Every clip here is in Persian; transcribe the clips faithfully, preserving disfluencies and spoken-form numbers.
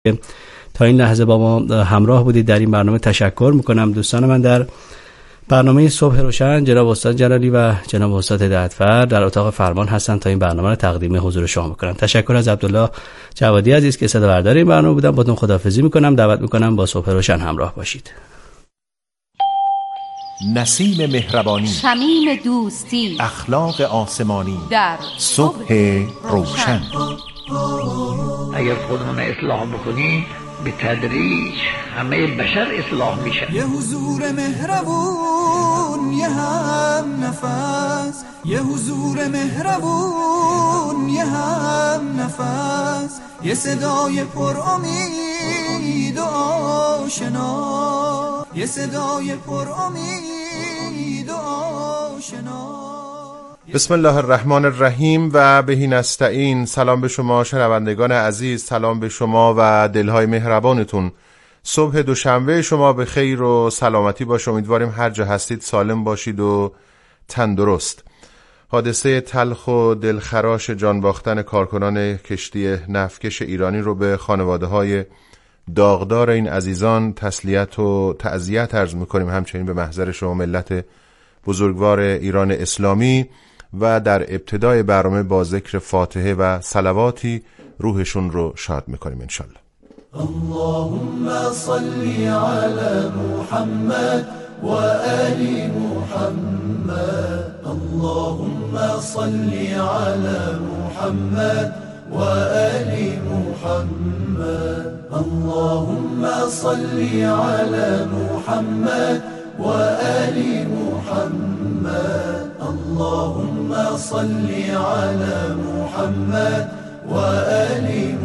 تا این لحظه با ما همراه بودید در این برنامه. تشکر میکنم. دوستان من، در برنامه صبح روشن جناب استاد جلالی و جناب استاد هدایتفر در اتاق فرمان هستن تا این برنامه رو تقدیم حضور شما میکنم. تشکر از عبدالله جوادی عزیز که صداوردار این برنامه بودن. باتون خداحافظی میکنم. دعوت میکنم با صبح روشن همراه باشید. نسیم مهربانی، شمیم دوستی، اخلاق آسمانی در صبح روشن. اگر خودمون اصلاح بکنیم به تدریج همه بشر اصلاح میشن. یه حضور مهربون، یه هم نفس، یه حضور مهربون، یه هم نفس، یه صدای پر امید و آشنا، یه صدای پر امید و آشنا. بسم الله الرحمن الرحیم و بهی نستعین. سلام به شما شنوندگان عزیز، سلام به شما و دلهای مهربانتون. صبح دوشنبه شما به خیر و سلامتی باشه. امیدواریم هر جا هستید سالم باشید و تندرست. حادثه تلخ و دلخراش جان باختن کارکنان کشتی نفتکش ایرانی رو به خانواده های داغدار این عزیزان تسلیت و تعزیت عرض میکنیم. همچنین به محضر شما ملت بزرگوار ایران اسلامی و در ابتدای برنامه با ذکر فاتحه و صلواتی روحشون رو شاد میکنیم انشالله. اللهم صل علی محمد و آل محمد، اللهم صل علی محمد و آل محمد، اللهم صل علی محمد و آل محمد، اللهم صل علی محمد و آل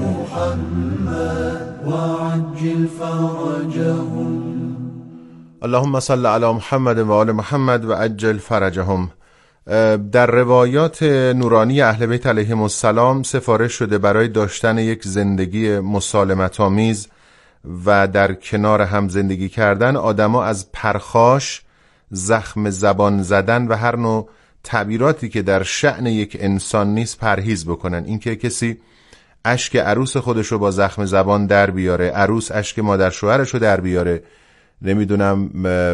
محمد وعجل فرجهم. اللهم صل علی محمد و آل محمد و عجل فرجهم. در روایات نورانی اهل بیت علیهم السلام سفارش شده برای داشتن یک زندگی مسالمت آمیز و در کنار هم زندگی کردن آدما از پرخاش، زخم زبان زدن و هر نوع تعبیراتی که در شأن یک انسان نیست پرهیز بکنن. اینکه کسی اشک عروس خودشو با زخم زبان در بیاره، عروس اشک مادر شوهرشو در بیاره، نمیدونم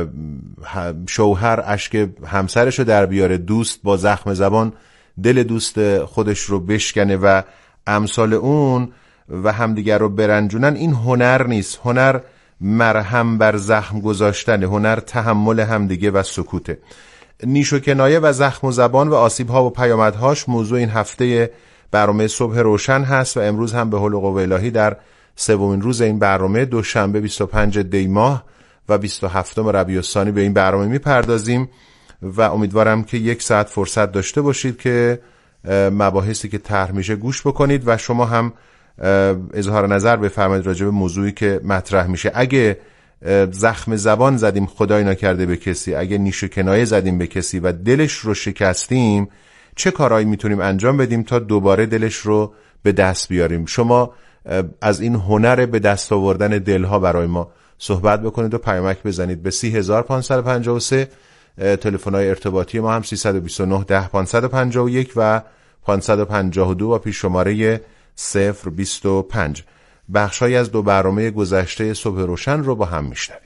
شوهر اشک همسرشو در بیاره، دوست با زخم زبان دل دوست خودش رو بشکنه و امثال اون و همدیگر رو برنجونن، این هنر نیست. هنر مرهم بر زخم گذاشتن، هنر تحمل همدیگه و سکوته. نیش و کنایه و زخم و زبان و آسیب‌ها و پیامدهاش موضوع این هفته برنامه صبح روشن هست و امروز هم به حول و قوه الهی در سومین روز این برنامه دوشنبه بیست و پنجم دی ماه و بیست و هفتم ربیع الثانی به این برنامه میپردازیم و امیدوارم که یک ساعت فرصت داشته باشید که مباحثی که طرح میشه گوش بکنید و شما هم اظهار نظر بفرمایید راجع به موضوعی که مطرح میشه. اگه زخم زبان زدیم خدای نکرده به کسی، اگه نیش و کنایه زدیم به کسی و دلش رو شکستیم، چه کارهایی میتونیم انجام بدیم تا دوباره دلش رو به دست بیاریم؟ شما از این هنر به دست آوردن دلها برای ما صحبت بکنید و پیامک بزنید به سی هزار و پانصد و پنجاه و سه. تلفن‌های ارتباطی ما هم سیصد و بیست و نه ده پانصد و پنجاه و یک و پانصد و پنجاه و دو و پیش شماره صفر بیست و پنج. بخشای از دو برنامه گذشته صبح روشن رو با هم میشنویم.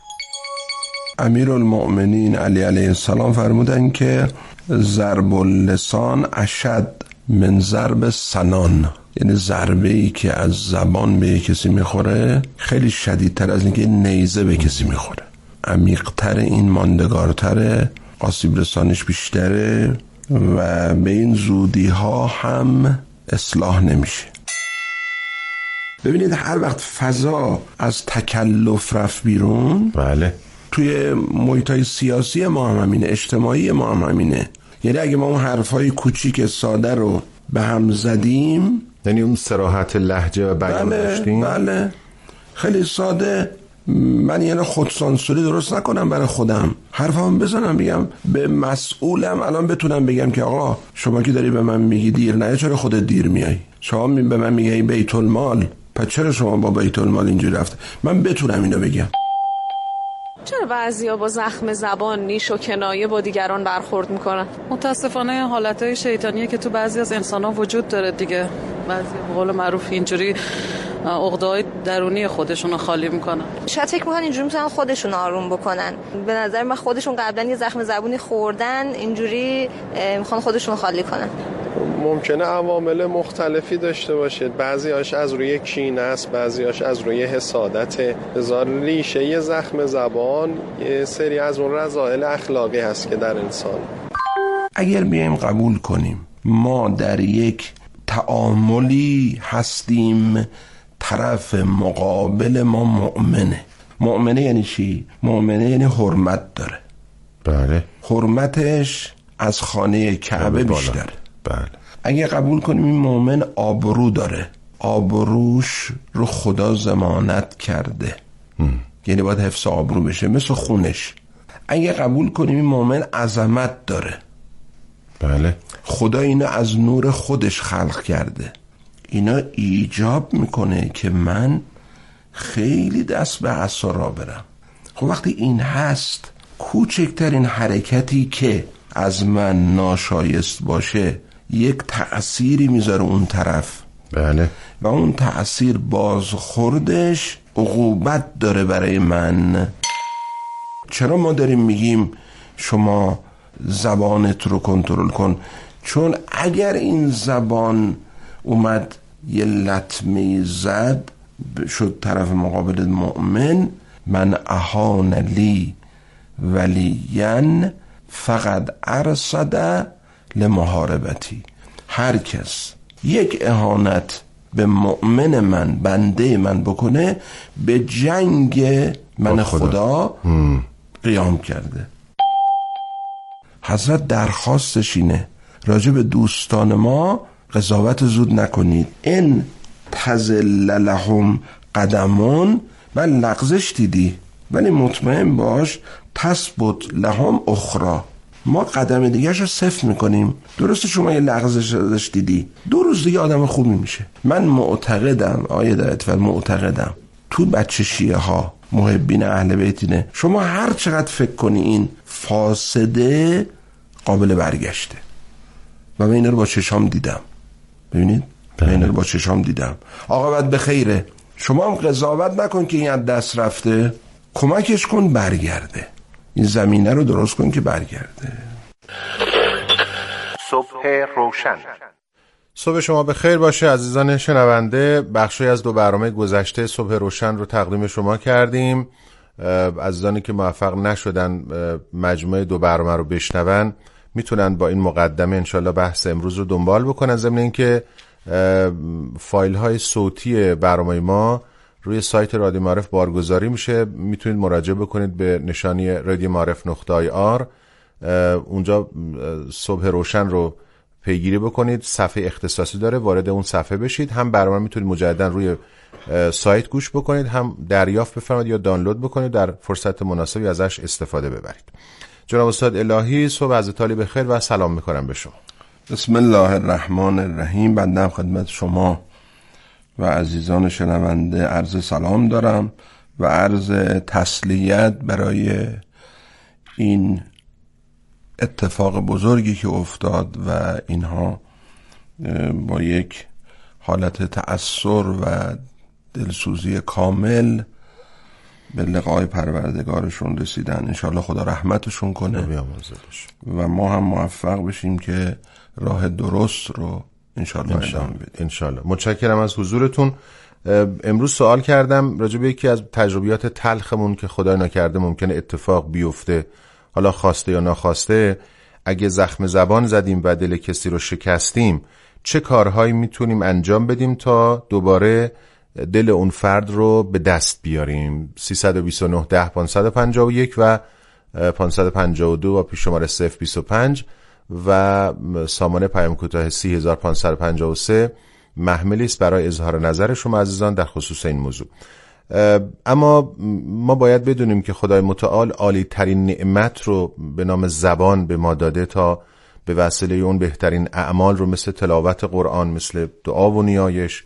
امیرالمؤمنین علی علیه السلام فرمودن که ضرب اللسان اشد من ضرب سنان، یعنی ضربه ای که از زبان به کسی میخوره خیلی شدیدتر از اینکه نیزه به کسی میخوره. عمیق‌تر، این ماندگارتره، آسیب رسانش بیشتره و به این زودی ها هم اصلاح نمیشه. ببینید هر وقت فضا از تکلف رفت بیرون، بله، توی محیطای سیاسی ما هم همینه، اجتماعی ما هم همینه. یعنی اگه ما اون حرفای کوچیک ساده رو به هم زدیم، یعنی اون صراحت لهجه و بیان داشتیم، بله خیلی ساده، من یعنی خودسانسوری درست نکنم برای خودم، حرفم بزنم بگم به مسئولم، الان بتونم بگم که آقا شما که داری به من میگی دیر نه، چرا خودت دیر میای؟ شما به من میگی بیت المال، پس چرا شما با بیت المال اینجوری رفته؟ من بتونم اینو بگم. چرا بعضیا با زخم زبان، نیش و کنایه با دیگران برخورد میکنن؟ متاسفانه حالتهای شیطانیه که تو بعضی از انسان‌ها وجود داره دیگه. بعضی به قول معروف اینجوری عقده‌های درونی خودشون رو خالی میکنن. شاید فکر میکنن اینجوری میتونن خودشون آروم بکنن. به نظر من خودشون قبلا یه زخم زبونی خوردن، اینجوری میخوان خودشون رو خالی کنن. ممکنه عوامل مختلفی داشته باشید، بعضی‌هاش از روی کینه است، بعضی‌هاش از روی حسادت. بذار ریشه یه زخم زبان یه سری از اون رذائل اخلاقی هست که در انسان. اگر بیایم قبول کنیم ما در یک تعاملی هستیم، طرف مقابل ما مؤمنه. مؤمنه یعنی چی؟ مؤمنه یعنی حرمت داره. بله. حرمتش از خانه کعبه بیشتر. بله. اگه قبول کنیم این مؤمن آبرو داره، آبروش رو خدا ضمانت کرده، ام. یعنی باید حفظ آبرو بشه مثل خونش. اگه قبول کنیم این مؤمن عظمت داره، بله، خدا اینو از نور خودش خلق کرده، اینا ایجاب میکنه که من خیلی دست به عصا را برم. خب وقتی این هست، کوچکترین حرکتی که از من ناشایست باشه یک تأثیری میذاره اون طرف. بله. و اون تأثیر بازخوردش عقوبت داره برای من. چرا ما داریم میگیم شما زبانت رو کنترل کن؟ چون اگر این زبان اومد یه لطمه زد شد طرف مقابل مؤمن، من اهان لی ولیین فقط ارصد لمحاربتی. هر کس یک اهانت به مؤمن من، بنده من بکنه، به جنگ من خدا, خدا قیام کرده. حضرت درخواستش اینه راجع به دوستان ما قضاوت زود نکنید. این تزل لهم قدمون، من لغزش دیدی ولی مطمئن باش تثبت لهم اخرى، ما قدم دیگه‌شو صفر میکنیم. درسته شما یه لغزش ازش دیدی، دو روز دیگه آدم خوبی میشه. من معتقدم آیه در اتفاق معتقدم تو بچه شیعه ها محبین اهل بیتینه، شما هر چقدر فکر کنی این فاسده قابل برگشته. و من این رو با چشام دیدم. ببینید من این رو با چشام دیدم. عاقبت به خیره. شما هم قضاوت نکن که این از دست رفته، کمکش کن برگرده. این زمینه رو درست کن که برگرده. صبح روشن. صبح شما به خیر باشه عزیزان شنونده. بخشی از دو برنامه گذشته صبح روشن رو تقدیم شما کردیم. عزیزانی که موفق نشدن مجموعه دو برنامه رو بشنون میتونن با این مقدمه انشالله بحث امروز رو دنبال بکنن. ضمن اینکه فایل های صوتی برنامه ما روی سایت رادیو معارف بارگذاری میشه، میتونید مراجعه بکنید به نشانی رادیو معارف نقطه آی آر. اونجا صبح روشن رو پیگیری بکنید، صفحه اختصاصی داره، وارد اون صفحه بشید. هم برنامه میتونید مجددا روی سایت گوش بکنید، هم دریافت بفرمایید یا دانلود بکنید، در فرصت مناسبی ازش استفاده ببرید. جناب استاد الهی صبح از تالی بخیر و سلام میکنم به شما. بسم الله الرحمن الرحیم. بنده خدمت شما و عزیزان شنونده عرض سلام دارم و عرض تسلیت برای این اتفاق بزرگی که افتاد و اینها با یک حالت تأثر و دلسوزی کامل به لقای پروردگارشون رسیدن. انشاءالله خدا رحمتشون کنه و ما هم موفق بشیم که راه درست رو انشاءالله ادامه بدیم. انشاءالله. متشکرم از حضورتون. امروز سوال کردم راجع به یکی از تجربیات تلخمون که خدای نکرده ممکنه اتفاق بیفته، حالا خواسته یا ناخواسته. اگه زخم زبان زدیم و دل کسی رو شکستیم، چه کارهایی میتونیم انجام بدیم تا دوباره دل اون فرد رو به دست بیاریم؟ سیصد و بیست و نه ده پانصد و پنجاه و یک و پانصد و پنجاه و دو و پیش شماره صفر بیست و پنج و سامانه پیام کوتاه سی هزار و پانصد و پنجاه و سه محملی است برای اظهار نظر شما عزیزان در خصوص این موضوع. اما ما باید بدونیم که خدای متعال عالی ترین نعمت رو به نام زبان به ما داده تا به وسیله اون بهترین اعمال رو مثل تلاوت قرآن، مثل دعا و نیایش،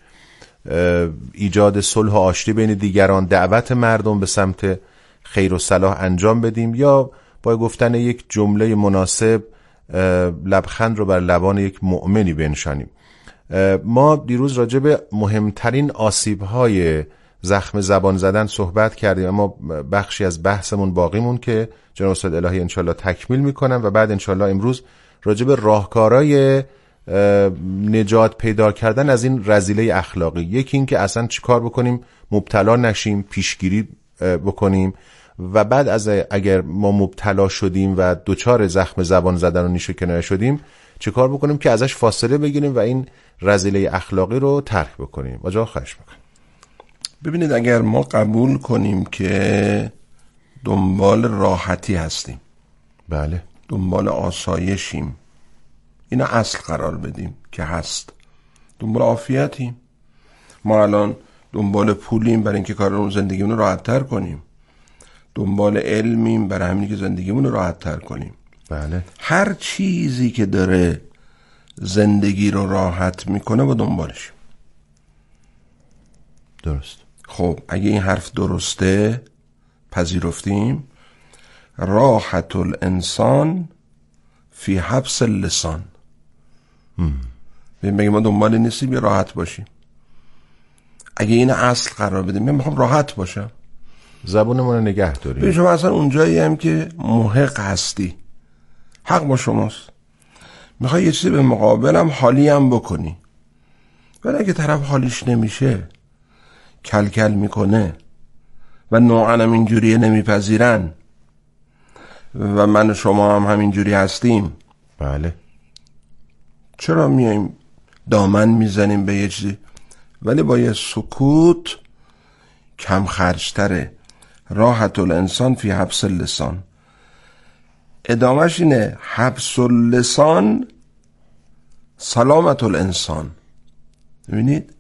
ایجاد صلح و آشتی بین دیگران، دعوت مردم به سمت خیر و صلاح انجام بدیم، یا با گفتن یک جمله مناسب لبخند رو بر لبان یک مؤمنی بنشانیم. ما دیروز راجع به مهمترین آسیب‌های زخم زبان زدن صحبت کردیم، اما بخشی از بحثمون باقی مون که جناب استاد الهی انشالله تکمیل میکنم و بعد انشالله امروز راجع به راهکارهای نجات پیدا کردن از این رذیله اخلاقی، یکی این که اصلا چیکار بکنیم مبتلا نشیم، پیشگیری بکنیم، و بعد از اگر ما مبتلا شدیم و دوچار زخم زبان زدن و نیش و کنایه شدیم چیکار بکنیم که ازش فاصله بگیریم و این رذیله اخلاقی رو ترک بکنیم. آجا خواهش میکنم. ببینید اگر ما قبول کنیم که دنبال راحتی هستیم، بله، دنبال آسایشیم، اینا اصل قرار بدیم که هست، دنبال عافیتیم، ما الان دنبال پولیم برای اینکه کارمون زندگیمون رو راحت تر کنیم، دنبال علمیم برای همین که زندگیمون رو راحت تر کنیم. بله. هر چیزی که داره زندگی رو راحت میکنه با دنبالش. درست. خب اگه این حرف درسته پذیرفتیم، راحت الانسان فی حبس اللسان. ببین ما دنبال نیستیم یا راحت باشیم. اگه این اصل قرار بدیم، من میخوام راحت باشم، زبونمون رو نگه داریم. ببین شما اصلا اونجایی هم که محق هستی، حق با شماست، میخوای یه چیزی به مقابلم حالی هم بکنی، ولی اگه طرف حالیش نمیشه، کل کل میکنه و نوعا هم اینجوریه نمیپذیرن و من و شما هم همینجوری هستیم، بله، چرا میایم دامن میزنیم به یه چیزی؟ ولی با یه سکوت کم خرجتره. راحت الانسان فی حبس اللسان. ادامهش اینه حبس اللسان سلامت الانسان. ببینید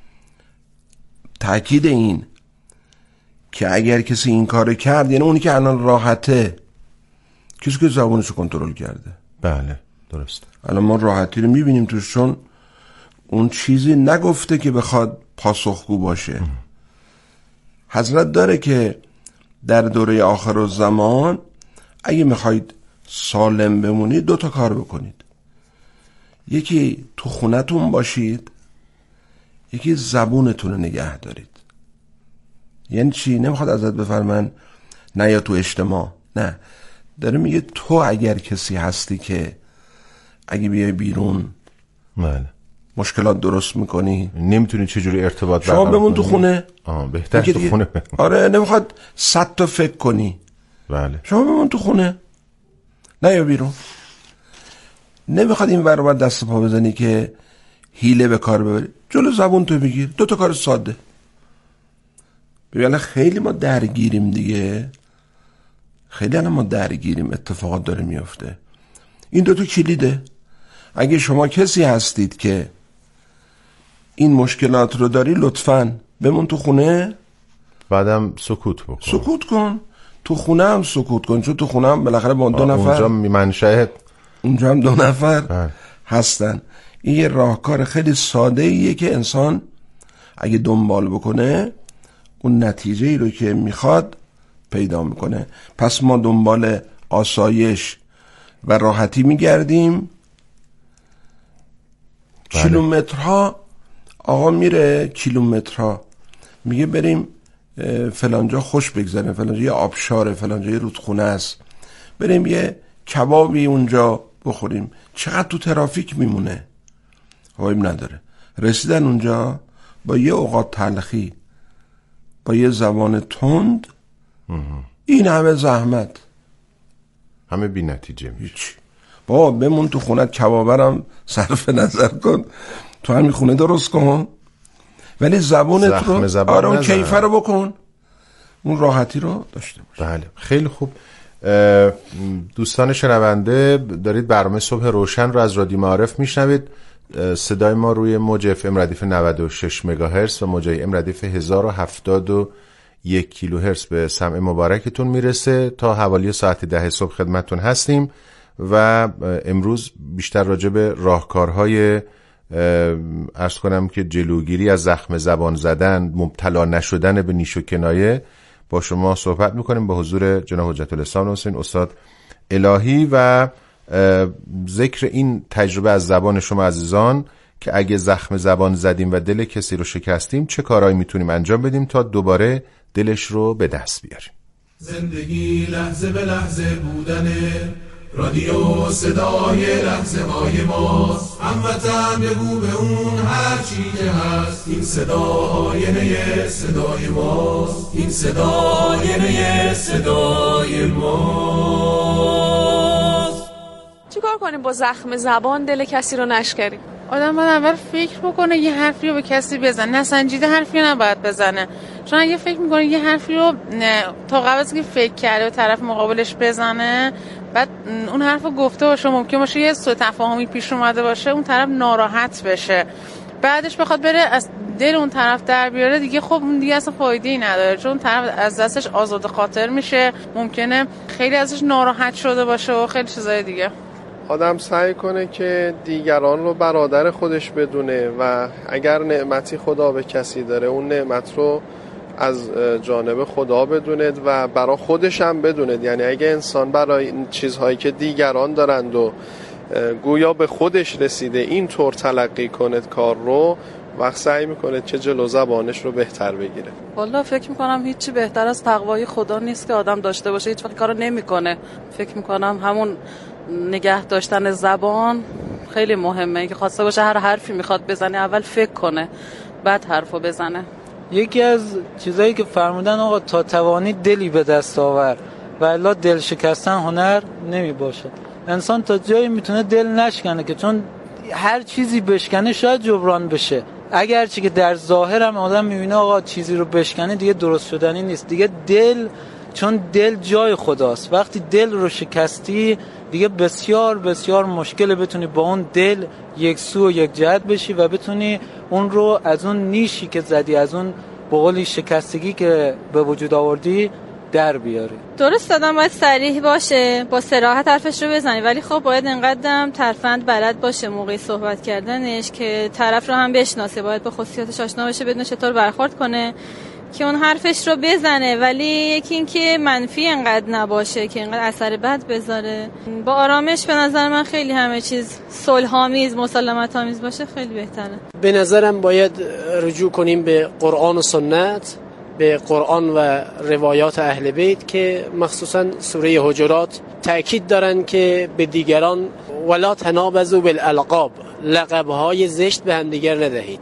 تأکید این که اگر کسی این کار کرد، یعنی اونی که الان راحته، کسی که زبانشو کنترل کرده. بله درست. الان ما راحتی رو میبینیم توش، چون اون چیزی نگفته که بخواد پاسخگو باشه. ام. حضرت داره که در دوره آخر الزمان اگه میخواید سالم بمونید دو تا کار بکنید، یکی تو خونتون باشید، یکی زبونتون رو نگه دارید. یعنی چی؟ نمیخواد ازت بفرمن نه یا تو اجتماع، نه، داره میگه تو اگر کسی هستی که اگه بیای بیرون بله مشکلات درست میکنی، نمیتونی چجوری ارتباط شما بمون تو خونه. آه بهتر تو خونه بمون. آره نمیخواد صد تا فکر کنی. بله شما بمون تو خونه، نه یا بیرون. نمیخواد این ور اون دست پا بزنی که حیله به کار ببری، جلو زبون تو بگیر. دو تا کار ساده. ببین خیلی ما درگیریم دیگه، خیلی الان ما درگیریم، اتفاقات داره میفته. این دو تا کلیده. اگه شما کسی هستید که این مشکلات رو داری، لطفاً بمون تو خونه، بعدم سکوت بکن. سکوت کن تو خونه هم سکوت کن، چون تو خونه هم بالاخره با دو نفر اونجا منشأ اونجا هم دو نفر بله. هستن. این یه راهکار خیلی ساده ایه که انسان اگه دنبال بکنه اون نتیجه ای رو که میخواد پیدا میکنه. پس ما دنبال آسایش و راحتی میگردیم. بله. کیلومترها آقا میره، کیلومترها میگه بریم فلانجا خوش بگذره، فلانجا یه آبشاره، فلانجا یه رودخونه است، بریم یه کبابی اونجا بخوریم. چقدر تو ترافیک میمونه، هوایم نداره. رسیدن اونجا با یه اوقات تلخی، با یه زبان تند، این همه زحمت، همه بی نتیجه میشه. بابا بمون تو خونت، کبابرم صرف نظر کن، تو همین خونه درست کن، ولی زبونت رو زبان آره اون کیفه رو بکن، اون راحتی رو داشته باش. بله خیلی خوب. دوستان شنونده، دارید برنامه صبح روشن رو از رادیو معارف میشنوید. صدای ما روی موج اف ام ردیف نود و شش مگاهرتز و موج ام ردیف هزار و هفتاد و یک کیلوهرتز به سمع مبارکتون میرسه. تا حوالی ساعت ده صبح خدمتتون هستیم و امروز بیشتر راجع به راهکارهای عرض کنم که جلوگیری از زخم زبان زدن، مبتلا نشدن به نیش و کنایه با شما صحبت میکنیم با حضور جناب حجت الاسلام حسین استاد الهی و ذکر این تجربه از زبان شما عزیزان که اگه زخم زبان زدیم و دل کسی رو شکستیم چه کارهایی میتونیم انجام بدیم تا دوباره دلش رو به دست بیاریم. زندگی لحظه به لحظه بودنه، رادیو صدای لحظه های ماست. هموطن بگو به اون هر چی که هست، این صدا آینه صدای ماست، این صدا آینه صدای ماست. چی کار کنیم با زخم زبان دل کسی رو نشکنیم؟ آدم باید اول فکر بکنه یه حرفی رو به کسی بزنه، نسنجیده حرفی رو نباید بزنه. چون اگه فکر میکنه یه حرفی رو تا قبل از که فکر کرده به طرف مقابلش بزنه، بعد اون حرف رو گفته باشه، ممکن باشه یه سوء تفاهمی پیش اومده باشه، اون طرف ناراحت بشه، بعدش بخواد بره از دل اون طرف در بیاره، دیگه خب اون دیگه اصلا فایده‌ای نداره، چون طرف از دستش آزاد خاطر میشه، ممکنه خیلی ازش ناراحت شده باشه و خیلی چیزای دیگه. آدم سعی کنه که دیگران رو برادر خودش بدونه و اگر نعمتی خدا به کسی داره اون نعمت رو از جانب خدا بدوند و برای خودش هم بدوند. یعنی اگه انسان برای چیزهایی که دیگران دارند و گویا به خودش رسیده این طور تلقی کند کار رو، وقت سعی میکنه که جلو زبانش رو بهتر بگیره. والا فکر میکنم هیچی بهتر از تقوای خدا نیست که آدم داشته باشه، هیچ وقت کارو نمیکنه. فکر میکنم همون نگه داشتن زبان خیلی مهمه، که خواسته باشه هر حرفی میخواد بزنه اول فکر کنه بعد حرفو بزنه. یکی از چیزایی که فرمودن آقا تا توانی دلی به دست آور و الا دل شکستن هنر نمی باشه. انسان تا جایی میتونه دل نشکنه که چون هر چیزی بشکنه شاید جبران بشه، اگرچه که در ظاهر هم آدم میبینه آقا چیزی رو بشکنه دیگه درست شدنی نیست. دیگه دل، چون دل جای خداست، وقتی دل رو شکستی دیگه بسیار بسیار مشکله بتونی با اون دل یک سو و یک جهت بشی و بتونی اون رو از اون نیشی که زدی، از اون بقولی شکستگی که به وجود آوردی در بیاری. درست آدم باید صریح باشه، با صراحت حرفش رو بزنی، ولی خب باید انقدرم ترفند بلد باشه موقع صحبت کردنش که طرف رو هم بشناسه، باید با خصوصیاتش آشنا باشه، بدونه چطور برخورد کنه که اون حرفش رو بزنه، ولی یکی این که منفی انقدر نباشه که انقدر اثر بد بذاره. با آرامش به نظر من خیلی همه چیز صلح‌آمیز، مسالمت‌آمیز باشه خیلی بهتره. به نظرم باید رجوع کنیم به قرآن و سنت، به قرآن و روایات اهل بیت که مخصوصا سوره حجرات تأکید دارن که به دیگران ولا تنابزوا بالالقاب، لقب‌های زشت به هم دیگر ندهید.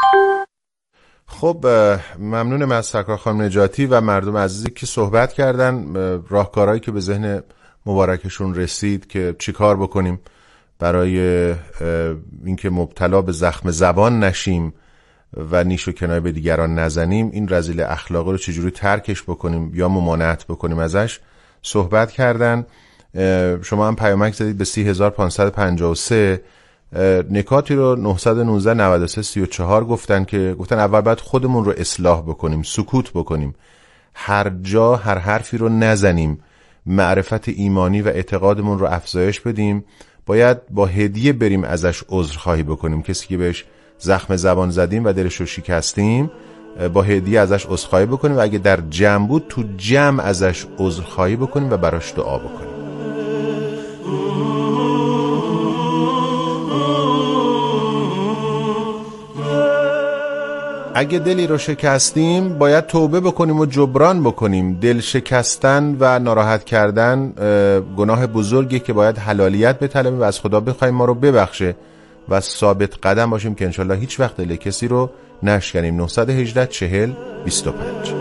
خب ممنونم از سرکار خانم نجاتی و مردم عزیزی که صحبت کردن، راهکارهایی که به ذهن مبارکشون رسید که چی کار بکنیم برای اینکه مبتلا به زخم زبان نشیم و نیش و کنایه به دیگران نزنیم، این رذیل اخلاقی رو چجوری ترکش بکنیم یا ممانعت بکنیم ازش صحبت کردن. شما هم پیامک زدید به سی هزار و پانصد و پنجاه و سه، نکاتی رو نهصد و نوزده نود و سه سی و چهار گفتن که گفتن اول باید خودمون رو اصلاح بکنیم، سکوت بکنیم، هر جا هر حرفی رو نزنیم، معرفت ایمانی و اعتقادمون رو افزایش بدیم، باید با هدیه بریم ازش عذرخواهی بکنیم، کسی که بهش زخم زبان زدیم و دلش رو شکستیم با هدیه ازش عذرخواهی بکنیم و اگه در جمع بود تو جمع ازش عذرخواهی بکنیم و براش دعا بکنیم. اگه دلی رو شکستیم باید توبه بکنیم و جبران بکنیم. دل شکستن و ناراحت کردن گناه بزرگی که باید حلالیت بطلبیم و از خدا بخوایم ما رو ببخشه و ثابت قدم باشیم که انشالله هیچ وقت دل کسی رو نشکنیم. نه یک هشت چهل بیست و پنج.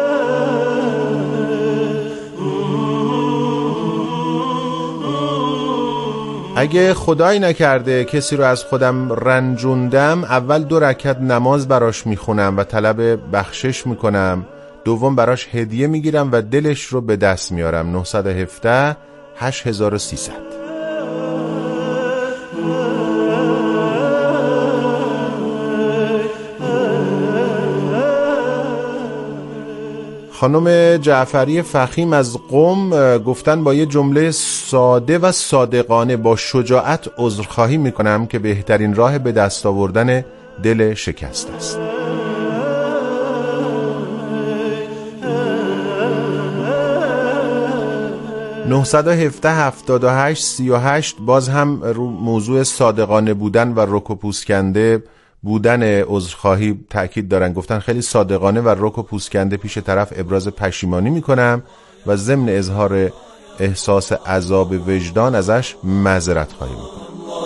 اگه خدایی نکرده کسی رو از خودم رنجوندم، اول دو رکعت نماز براش میخونم و طلب بخشش میکنم، دوم براش هدیه میگیرم و دلش رو به دست میارم. نه یک هفت هشت هزار و سیصد. خانم جعفری فخیم از قم گفتن با یه جمله ساده و صادقانه با شجاعت عذرخواهی میکنم که بهترین راه به دست آوردن دل شکست است. نه یک هفت هفت هشت سه هشت باز هم رو موضوع صادقانه بودن و رک و پوسکنده بودن عذرخواهی تأکید دارن. گفتن خیلی صادقانه و رک و پوسکنده پیش طرف ابراز پشیمانی میکنم و ضمن اظهار احساس عذاب وجدان ازش معذرت خواهی میکنم.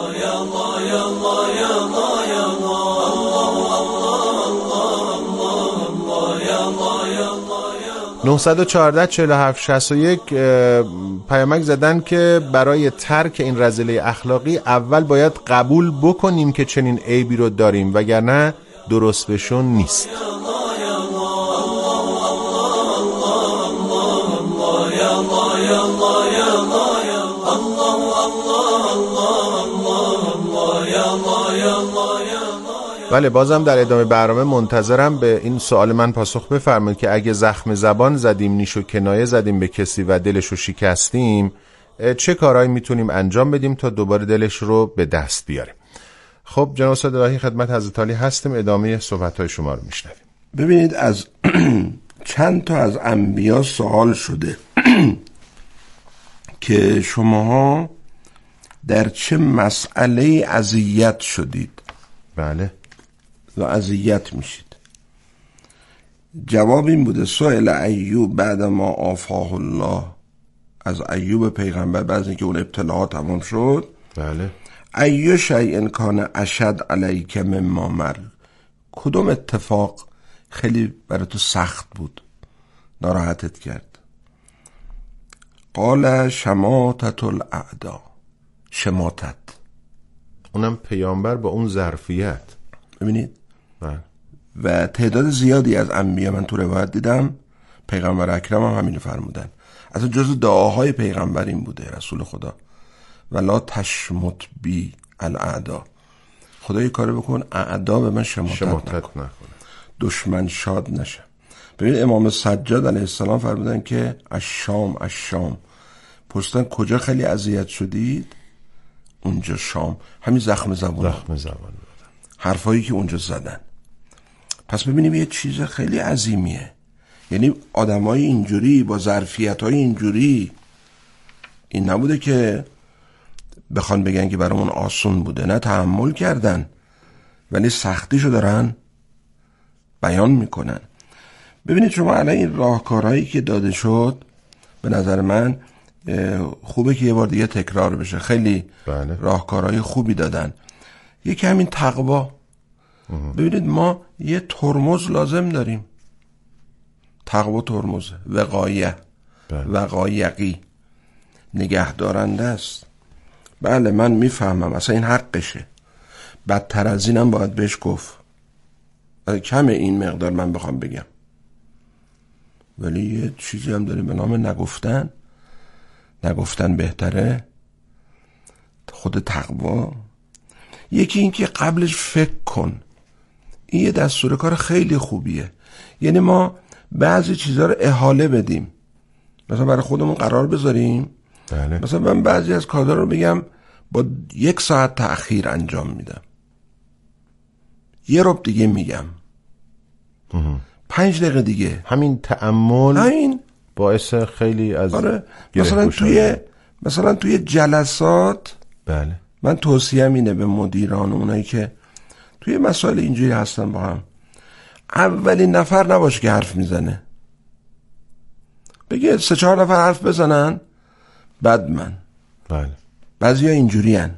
نه یک چهار چهل و هفت شصت و یک پیامک زدن که برای ترک این رذیله اخلاقی اول باید قبول بکنیم که چنین عیبی رو داریم وگرنه درست بشون نیست. بله بازم در ادامه برنامه منتظرم به این سوال من پاسخ بفرمایید که اگه زخم زبان زدیم، نیش و کنایه زدیم به کسی و دلش رو شکستیم، چه کارهایی میتونیم انجام بدیم تا دوباره دلش رو به دست بیاریم؟ خب جناب استاد الهی خدمت حضرت عالی هستیم، ادامه صحبت‌های شما رو میشنویم. ببینید از چند تا از انبیا سوال شده که شماها در چه مسئله اذیت شدید؟ بله و اذیت میشید. جواب این بوده سئل ایوب بعد ما آفاه الله، از ایوب پیغمبر بعد از اینکه اون ابتلاها تمام شد، بله ایو شیء کان اشد علیک مما مر، کدوم اتفاق خیلی برای تو سخت بود، ناراحتت کرد؟ قال شماتت الاعدا، شماتت، اونم پیامبر با اون ظرفیت. ببینید بله. و تعداد زیادی از انبیا من تو روایت دیدم پیغمبر اکرم هم همین فرمودن، اصلا جز دعاهای پیغمبر این بوده رسول خدا، ولا تشمت بی الاعدا، خدا یه کاری بکن اعدا به من شماتت, شماتت نکن. نکن دشمن شاد نشه. ببین امام سجاد علیه السلام فرمودن که الشام الشام، پرسیدن کجا خیلی اذیت شدید؟ اونجا شام، همین زخم زبان زخم زبان حرفایی که اونجا زدن. پس ببینیم یه چیز خیلی عظیمیه، یعنی آدمای اینجوری با ظرفیت‌های اینجوری، این نبوده که بخوان بگن که برامون آسون بوده، نه تحمل کردن ولی سختیشو دارن بیان میکنن. ببینید شما الان این راهکارهایی که داده شد به نظر من خوبه که یه بار دیگه تکرار بشه، خیلی بله. راهکارهای خوبی دادن. یکی همین تقوا. ببینید ما یه ترمز لازم داریم، تقوا ترمزه، وقایه بله. وقایقی نگه دارنده است. بله من میفهمم اصلا این حقشه، بدتر از اینم باید بهش گفت، کم این مقدار من بخوام بگم، ولی یه چیزی هم داریم به نام نگفتن. نگفتن بهتره. خود تقوا. یکی این که قبلش فکر کن، این یه دستور کار خیلی خوبیه. یعنی ما بعضی چیزها رو احاله بدیم، مثلا برای خودمون قرار بذاریم بله. مثلا من بعضی از کارا رو بگم با یک ساعت تأخیر انجام میدم، یه ربع دیگه میگم، پنج دقیقه دیگه. همین تأمل همین باعث خیلی از آره. مثلا توی مثلا توی جلسات بله من توصیه‌ام اینه به مدیران، اونایی که توی مسائل اینجوری هستن با هم، اولین نفر نباشه که حرف میزنه، بگه سه چهار نفر حرف بزنن بعد من. بله بعضی ها اینجوری هن.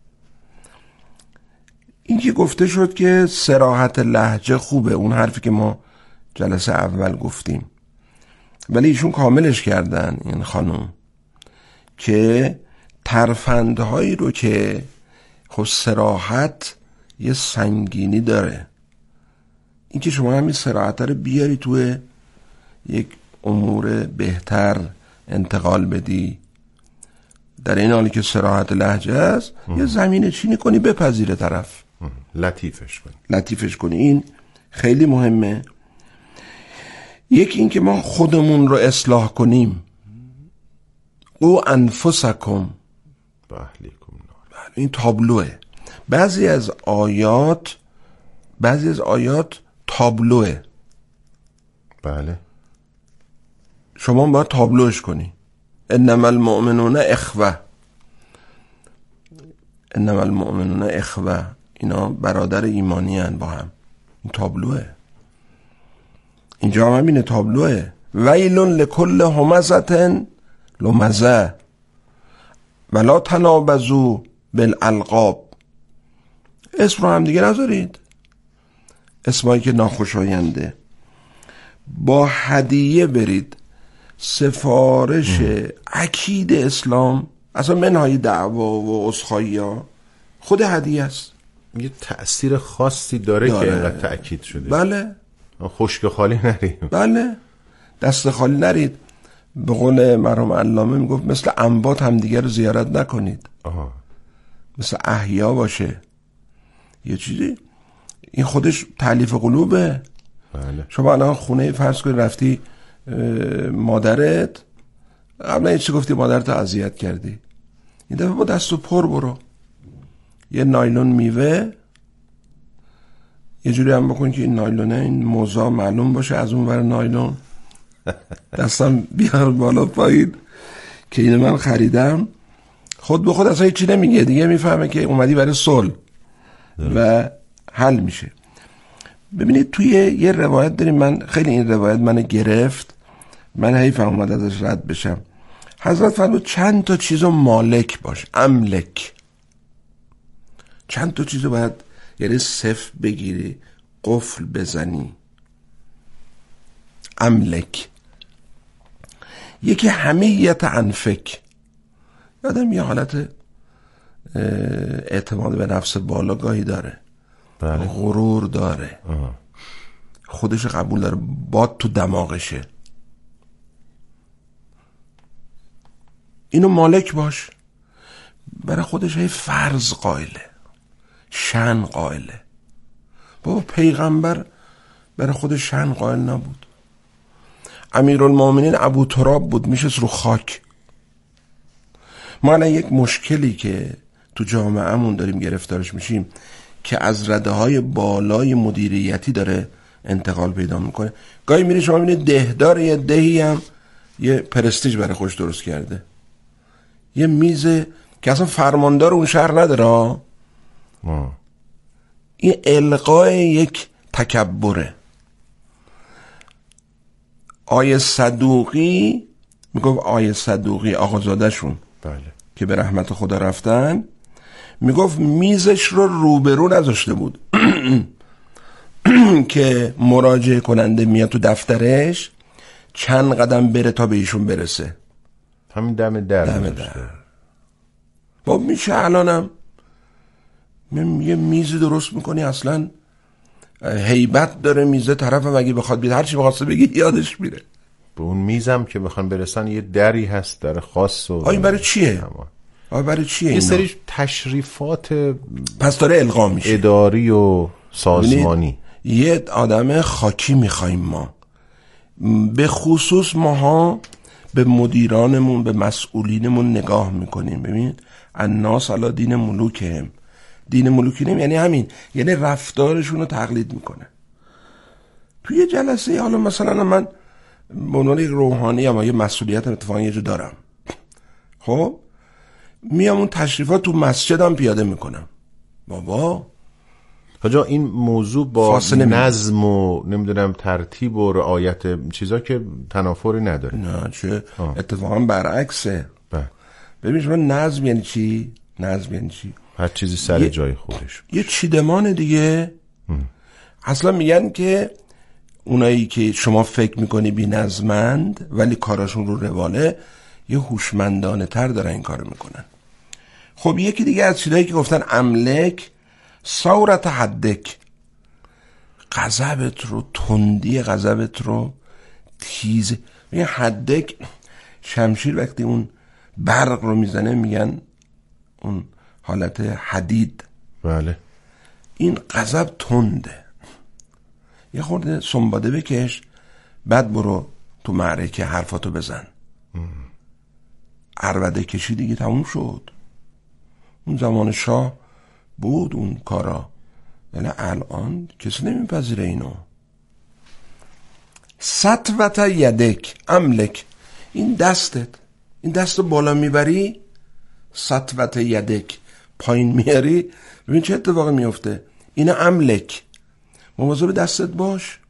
این که گفته شد که صراحت لهجه خوبه، اون حرفی که ما جلسه اول گفتیم، ولی ایشون کاملش کردن این خانم که ترفندهایی رو که خب صراحت یه سنگینی داره، این که شما همین صراحت رو بیاری توی یک امور بهتر انتقال بدی، در این حالی که صراحت لهجه است یه زمینه چینی کنی بپذیره طرف، لطیفش کنی لطیفش کنی این خیلی مهمه. یکی این که ما خودمون رو اصلاح کنیم، او انفسکم بهلیکم، این تابلوه. بعضی از آیات بعضی از آیات تابلوه، بله شما باید تابلوش کنی. انما المؤمنون اخوه، انما المؤمنون اخوه، اینا برادر ایمانی هن با هم. این تابلوه، اینجا هم اینه تابلوه. ویل لکل همزة لمزه ولا تنابزوا بالالقاب. اسم رو هم دیگه نذارید، اسمایی که ناخوشاینده. با هدیه برید. سفارش اکید اسلام، اصلا منهای دعوا و عذرخواهی ها خود هدیه است. یه تأثیر خاصی داره, داره. که اینقدر تأکید شده. بله. خشک خالی نرید. بله، دست خالی نرید. به قول مرحوم علامه میگفت مثل انبات هم دیگر رو زیارت نکنید. آها. مثل احیا باشه یه چیزی. این خودش تألیف قلوبه. بله. شما الان خونه فرض کنید رفتی مادرت، قبلا یه چی گفتی مادرت اذیت کردی، این دفعه با دستو پر برو یه نایلون میوه یه جوری هم بکن که این نایلونه، این موضوع معلوم باشه از اون ور نایلون، دستم بیار بالا پایین که اینو من خریدم. خود به خود اصلا هیچی نمیگه دیگه، میفهمه که اومدی برای صلح و حل میشه. ببینید توی یه روایت داریم، من خیلی این روایت منو گرفت، من حیفم اومد ازش رد بشم. حضرت فرمود چند تا چیزو مالک باش، املک. چند تا چیزو باید یعنی صف بگیری، قفل بزنی. املک. یکی حمیت انفک، یادم یه حالت اعتماد به نفس بالا گاهی داره. بله. غرور داره. آه. خودش قبول داره، باد تو دماغشه. اینو مالک باش. برای خودش هی فرض قائله، شأن قائله. بابا پیغمبر برای خودش شأن قائل نبود. امیرالمومنین ابو تراب بود، میشه رو خاک. ما الان یک مشکلی که تو جامعهمون داریم گرفتارش میشیم که از رده های بالای مدیریتی داره انتقال پیدا میکنه. گاهی میری شما میبینید دهدار یه دهی هم یه پرستیج برای خوش درست کرده، یه میزه که اصلا فرماندار اون شهر نداره. آه. این القای یک تکبره. آیه صدوقی میگفت، آیه صدوقی آقازاده شون بله. که به رحمت خدا رفتن، میگفت میزش رو روبرو نذاشته بود که مراجعه کننده میاد تو دفترش چند قدم بره تا به ایشون برسه. همین دم در دم در. با میشه الانم یه میز درست میکنی اصلا هیبت داره میزه، طرفم اگه بخواد بید هرچی بخواسته بگی یادش میره. به اون میزم که بخوان برسن یه دری هست، در خاص. و آیا برای چیه؟ آیا برای چیه؟ یه سری تشریفات پس داره القا میشه، اداری و سازمانی. یه آدم خاکی میخوایم ما، به خصوص ماها به مدیرانمون به مسئولینمون نگاه میکنیم. ببین الناس علی دین ملوکهم، دین ملوکیم یعنی همین، یعنی رفتارشون رو تقلید میکنه. توی جلسه حالا مثلا من به عنوان یک روحانی اما یه مسئولیت اتفاقی یه جو دارم، خب میام اون تشریفات تو مسجدم پیاده میکنم. بابا حاجا این موضوع با نظم و نمیدونم ترتیب و رعایت چیزا که تنافری نداره. نه چه اتفاقا برعکسه. ببین شما نظم یعنی چی؟ نظم یعنی چی؟ هر چیزی سر یه جای خودش. یه چیدمان دیگه. ام. اصلا میگن که اونایی که شما فکر میکنی بی نظمند ولی کاراشون رو رواله، یه هوشمندانه تر دارن این کارو میکنن. خب یکی دیگه از چیزایی که گفتن املک، ثورت حدک، غضبت رو، تندی غضبت رو، تیز. میگن حدک شمشیر وقتی اون برق رو میزنه میگن اون حالت حدید. بله. این غضب تنده، یه خورده سنباده بکش بعد برو تو معرکه حرفاتو بزن. عربده کشی دیگه تموم شد. اون زمان شاه بود اون کارا، یعنی الان کسی نمیپذیره اینو. سطوت یدک املک، این دستت این دست بالا میبری، سطوت یدک پایین میاری، ببین چه اتفاقی میفته. این املک، مواظب دستت باش.